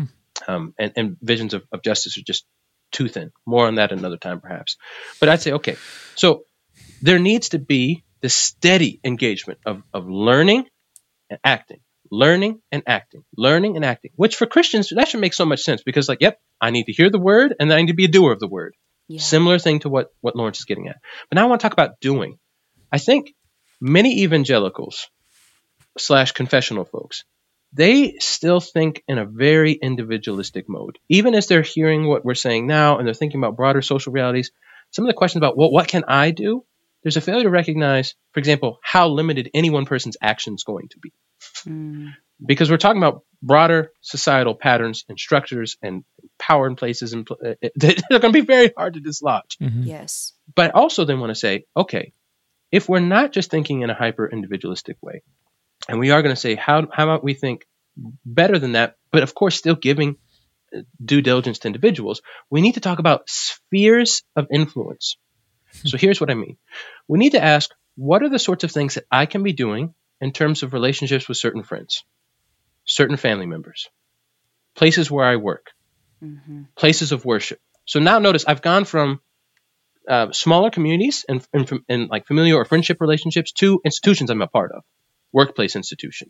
And visions of justice are just too thin. More on that another time, perhaps. But I'd say, okay, so there needs to be this steady engagement of learning and acting, learning and acting, learning and acting, which for Christians, that should make so much sense because I need to hear the word and then I need to be a doer of the word. Yeah. Similar thing to what Lawrence is getting at. But now I want to talk about doing. I think many evangelicals / confessional folks, they still think in a very individualistic mode. Even as they're hearing what we're saying now and they're thinking about broader social realities, some of the questions about, what can I do? There's a failure to recognize, for example, how limited any one person's action is going to be. Because we're talking about broader societal patterns and structures and power in places, and they're going to be very hard to dislodge. Yes. But I also then want to say, okay, if we're not just thinking in a hyper-individualistic way, and we are going to say, how about we think better than that, but of course still giving due diligence to individuals, we need to talk about spheres of influence. So here's what I mean. We need to ask, what are the sorts of things that I can be doing in terms of relationships with certain friends, certain family members, places where I work, places of worship. So now notice I've gone from smaller communities and like familial or friendship relationships to institutions I'm a part of. Workplace institution,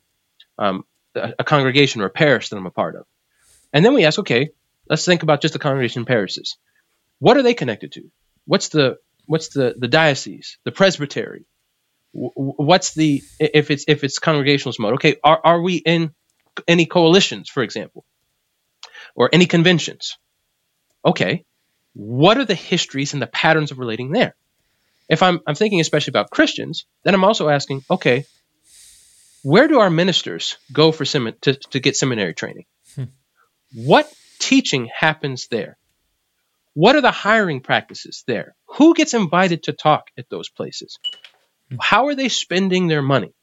a congregation or a parish that I'm a part of. And then we ask, okay, let's think about just the congregation and parishes. What are they connected to? What's the diocese, the presbytery? What's if it's congregationalist mode? Okay, are we in any coalitions, for example, or any conventions? Okay, what are the histories and the patterns of relating there? If I'm thinking especially about Christians, then I'm also asking, okay, where do our ministers go for to get seminary training? What teaching happens there? What are the hiring practices there? Who gets invited to talk at those places? How are they spending their money?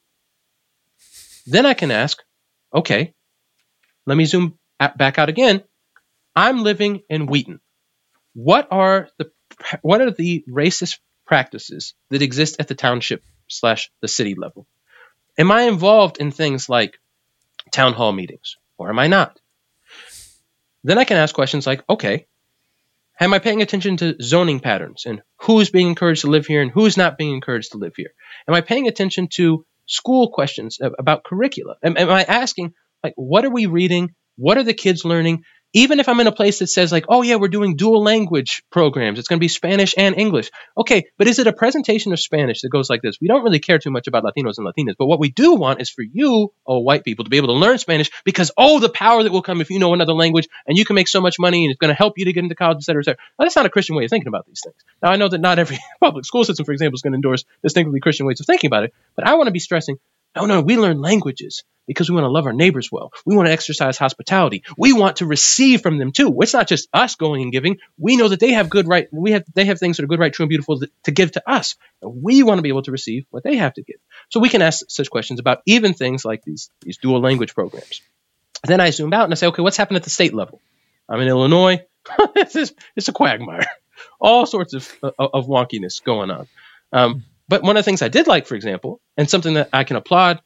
Then I can ask, okay, let me zoom back out again. I'm living in Wheaton. What are the racist practices that exist at the township / the city level? Am I involved in things like town hall meetings, or am I not? Then I can ask questions like, okay, am I paying attention to zoning patterns and who's being encouraged to live here and who's not being encouraged to live here? Am I paying attention to school questions about curricula? Am I asking, like, what are we reading? What are the kids learning? Even if I'm in a place that says, like, oh yeah, we're doing dual language programs, it's going to be Spanish and English. Okay, but is it a presentation of Spanish that goes like this? We don't really care too much about Latinos and Latinas, but what we do want is for you, white people, to be able to learn Spanish because, the power that will come if you know another language, and you can make so much money, and it's going to help you to get into college, et cetera, et cetera. Now, that's not a Christian way of thinking about these things. Now, I know that not every public school system, for example, is going to endorse distinctly Christian ways of thinking about it, but I want to be stressing, no, we learn languages because we want to love our neighbors well. We want to exercise hospitality. We want to receive from them too. It's not just us going and giving. We know that they have good right. They have things that are good, right, true, and beautiful to give to us. And we want to be able to receive what they have to give. So we can ask such questions about even things like these dual language programs. And then I zoom out and I say, okay, what's happened at the state level? I'm in Illinois. It's a quagmire. All sorts of wonkiness going on. But one of the things I did like, for example, and something that I can applaud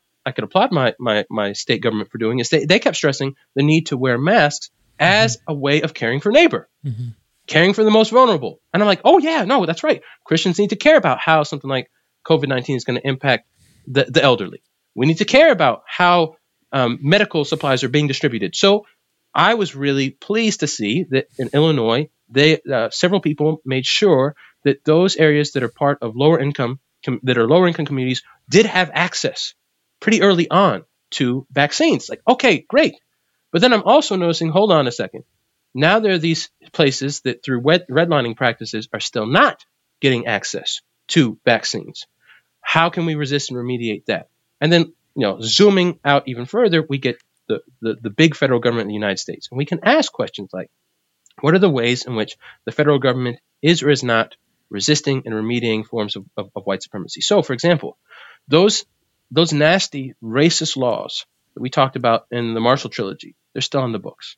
my state government for doing, is they kept stressing the need to wear masks as a way of caring for neighbor, caring for the most vulnerable. And I'm like, oh yeah, no, that's right. Christians need to care about how something like COVID-19 is going to impact the elderly. We need to care about how medical supplies are being distributed. So I was really pleased to see that in Illinois, several people made sure that those areas that are part of lower income communities did have access pretty early on to vaccines. Like, okay, great. But then I'm also noticing, hold on a second. Now there are these places that through redlining practices are still not getting access to vaccines. How can we resist and remediate that? And then, zooming out even further, we get the big federal government in the United States. And we can ask questions like, what are the ways in which the federal government is or is not resisting and remediating forms of white supremacy? So, for example, those nasty racist laws that we talked about in the Marshall Trilogy, they're still in the books.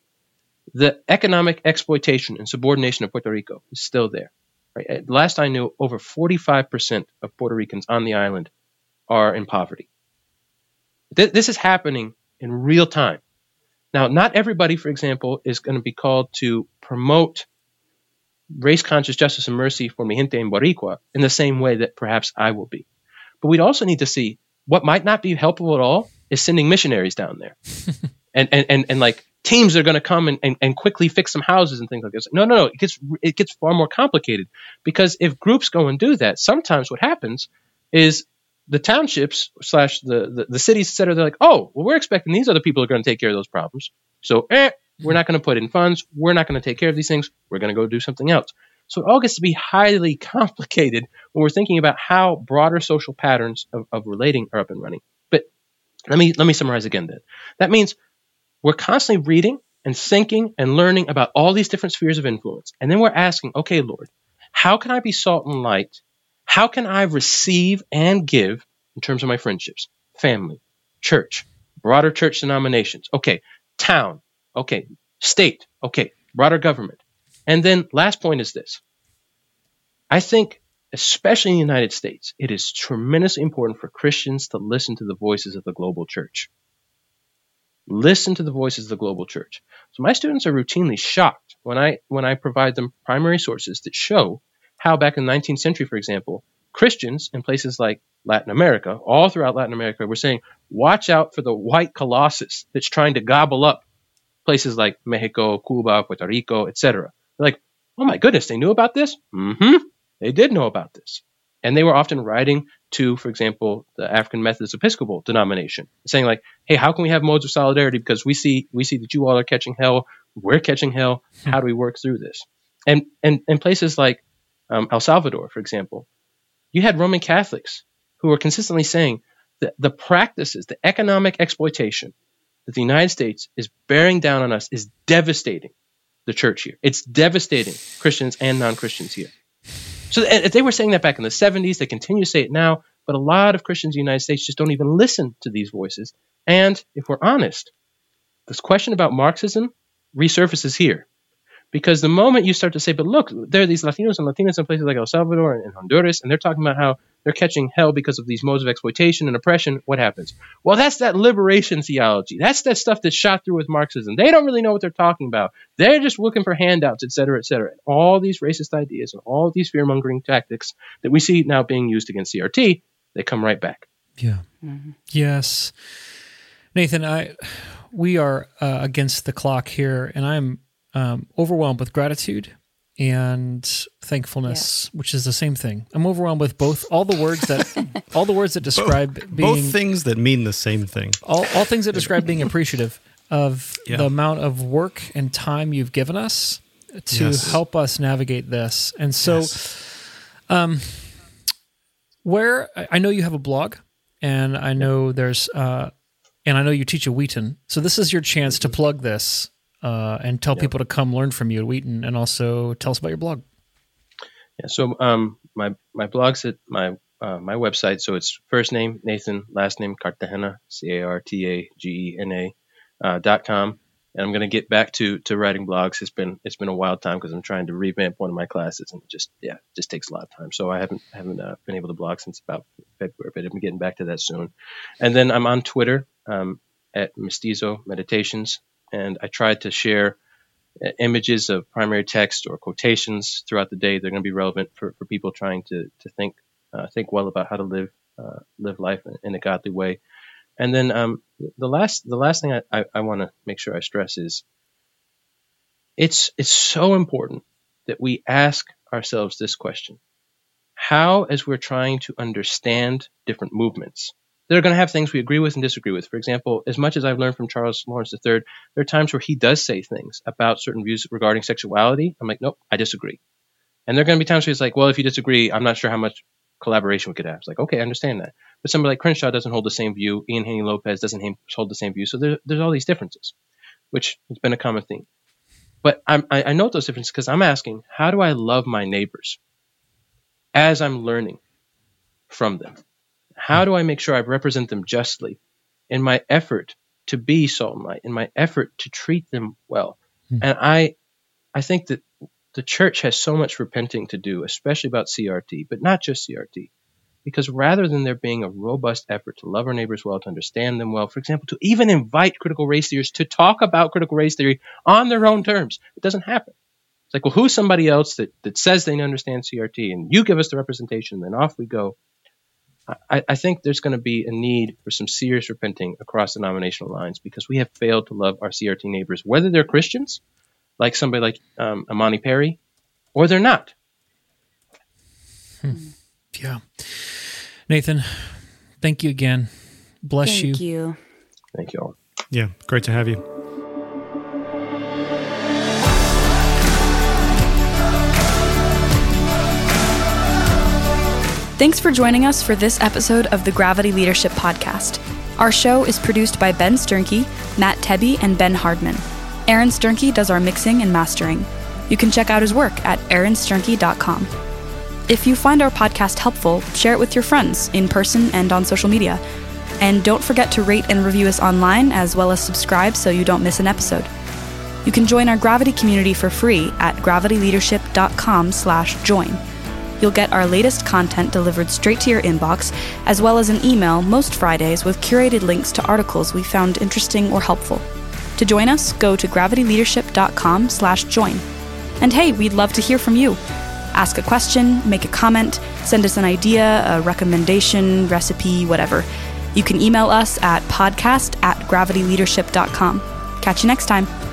The economic exploitation and subordination of Puerto Rico is still there. Right? Last I knew, over 45% of Puerto Ricans on the island are in poverty. This is happening in real time. Now, not everybody, for example, is going to be called to promote race-conscious justice and mercy for mi gente en Boricua in the same way that perhaps I will be. But we'd also need to see what might not be helpful at all is sending missionaries down there and like teams that are going to come and quickly fix some houses and things like this. No. It gets far more complicated, because if groups go and do that, sometimes what happens is the townships / the cities, et cetera, they're like, oh, well, we're expecting these other people are going to take care of those problems. So we're not going to put in funds. We're not going to take care of these things. We're going to go do something else. So it all gets to be highly complicated when we're thinking about how broader social patterns of relating are up and running. But let me summarize again then. That means we're constantly reading and thinking and learning about all these different spheres of influence. And then we're asking, okay, Lord, how can I be salt and light? How can I receive and give in terms of my friendships, family, church, broader church denominations? Okay, town. Okay, state. Okay, broader government. And then last point is this. I think, especially in the United States, it is tremendously important for Christians to listen to the voices of the global church. Listen to the voices of the global church. So my students are routinely shocked when I provide them primary sources that show how back in the 19th century, for example, Christians in places like Latin America, all throughout Latin America, were saying, watch out for the white colossus that's trying to gobble up places like Mexico, Cuba, Puerto Rico, etc. They're like, oh my goodness, they knew about this? Mm-hmm. They did know about this. And they were often writing to, for example, the African Methodist Episcopal denomination, saying like, hey, how can we have modes of solidarity? Because we see that you all are catching hell. We're catching hell. How do we work through this? And in places like El Salvador, for example, you had Roman Catholics who were consistently saying that the practices, the economic exploitation that the United States is bearing down on us is devastating the church here. It's devastating Christians and non-Christians here. So if they were saying that back in the 70s, they continue to say it now, but a lot of Christians in the United States just don't even listen to these voices. And if we're honest, this question about Marxism resurfaces here. Because the moment you start to say, but look, there are these Latinos and Latinas in places like El Salvador and Honduras, and they're talking about how they're catching hell because of these modes of exploitation and oppression, what happens? Well, that's that liberation theology. That's that stuff that's shot through with Marxism. They don't really know what they're talking about. They're just looking for handouts, et cetera, et cetera. And all these racist ideas and all these fear-mongering tactics that we see now being used against CRT, they come right back. Yeah. Mm-hmm. Yes. Nathan, we are against the clock here, and I'm overwhelmed with gratitude and thankfulness, which is the same thing. I'm overwhelmed with all the words that describe being both things that mean the same thing. All things that describe being appreciative of the amount of work and time you've given us to help us navigate this. And so, where I know you have a blog, and I know there's and I know you teach at Wheaton. So this is your chance to plug this. And tell people to come learn from you at Wheaton, and also tell us about your blog. Yeah, so my blog's at my website. So it's first name Nathan, last name Cartagena, CARTAGENA.com. And I'm going to get back to writing blogs. It's been a wild time because I'm trying to revamp one of my classes, and it just takes a lot of time. So I haven't been able to blog since about February, but I'm getting back to that soon. And then I'm on Twitter at Mestizo Meditations. And I try to share images of primary text or quotations throughout the day. They're going to be relevant for people trying to think well about how to live life in a godly way. And then the last thing I want to make sure I stress is it's so important that we ask ourselves this question: how, as we're trying to understand different movements, they're going to have things we agree with and disagree with. For example, as much as I've learned from Charles Lawrence III, there are times where he does say things about certain views regarding sexuality. I'm like, nope, I disagree. And there are going to be times where he's like, well, if you disagree, I'm not sure how much collaboration we could have. It's like, okay, I understand that. But somebody like Crenshaw doesn't hold the same view. Ian Haney Lopez doesn't hold the same view. So there's all these differences, which has been a common theme. But I note those differences because I'm asking, how do I love my neighbors as I'm learning from them? How do I make sure I represent them justly in my effort to be salt and light, in my effort to treat them well? And I think that the church has so much repenting to do, especially about CRT, but not just CRT. Because rather than there being a robust effort to love our neighbors well, to understand them well, for example, to even invite critical race theorists to talk about critical race theory on their own terms, it doesn't happen. It's like, well, who's somebody else that says they understand CRT, and you give us the representation, then off we go. I think there's going to be a need for some serious repenting across denominational lines because we have failed to love our CRT neighbors, whether they're Christians, like somebody like Imani Perry, or they're not. Yeah. Nathan, thank you again. Bless you. Thank you. Thank you all. Yeah, great to have you. Thanks for joining us for this episode of the Gravity Leadership Podcast. Our show is produced by Ben Sternke, Matt Tebbe, and Ben Hardman. Aaron Sternke does our mixing and mastering. You can check out his work at aaronsternke.com. If you find our podcast helpful, share it with your friends in person and on social media. And don't forget to rate and review us online, as well as subscribe so you don't miss an episode. You can join our Gravity community for free at gravityleadership.com/join. You'll get our latest content delivered straight to your inbox, as well as an email most Fridays with curated links to articles we found interesting or helpful. To join us, go to gravityleadership.com/join. And hey, we'd love to hear from you. Ask a question, make a comment, send us an idea, a recommendation, recipe, whatever. You can email us at podcast@gravityleadership.com. Catch you next time.